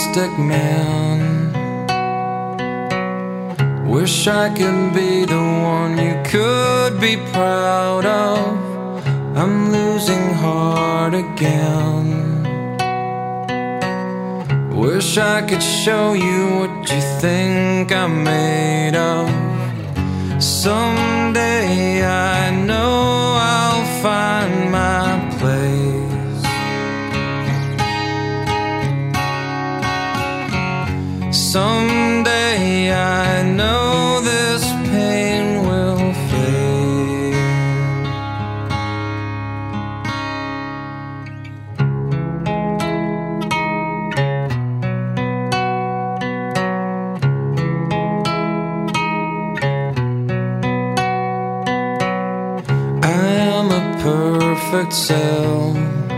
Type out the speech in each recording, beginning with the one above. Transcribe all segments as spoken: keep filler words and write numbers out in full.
stick man. Wish I could be the one you could be proud of. I'm losing heart again. Wish I could show you what you think I'm made of. Someday I know I'll find my place. Someday I know this pain will fade. I am a perfect cell.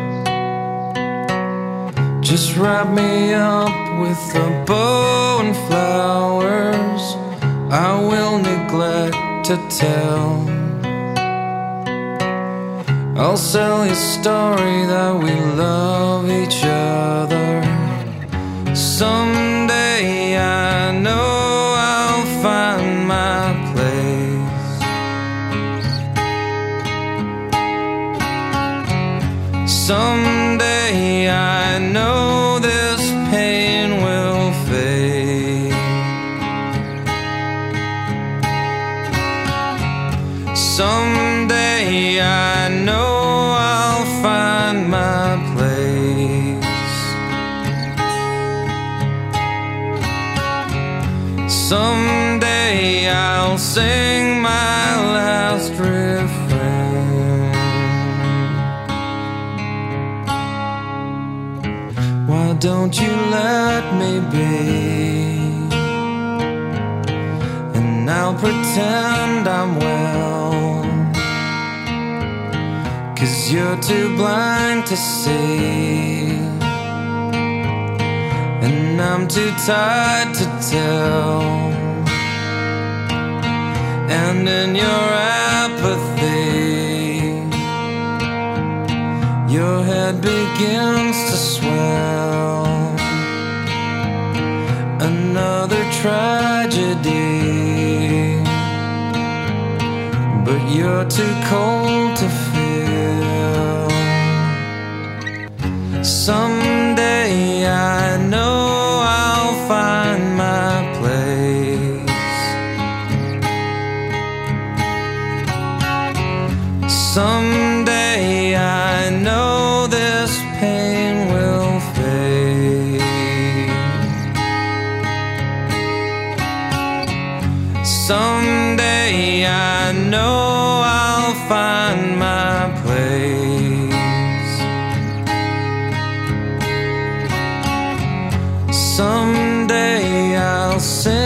Just wrap me up with a bow and flowers. I will neglect to tell. I'll sell you a story that we love each other. Someday I know I'll find my place. Someday I know this pain will fade. Someday I know I'll find my place. Someday I'll sing my last refrain. Why don't you let me be? And I'll pretend I'm well, 'cause you're too blind to see, and I'm too tired to tell. And in your apathy, your head begins to swell. Another tragedy, but you're too cold to feel. Someday I know I'll find my place. Someday I know this pain will fade. Someday I know I'll find my place. Someday I'll sing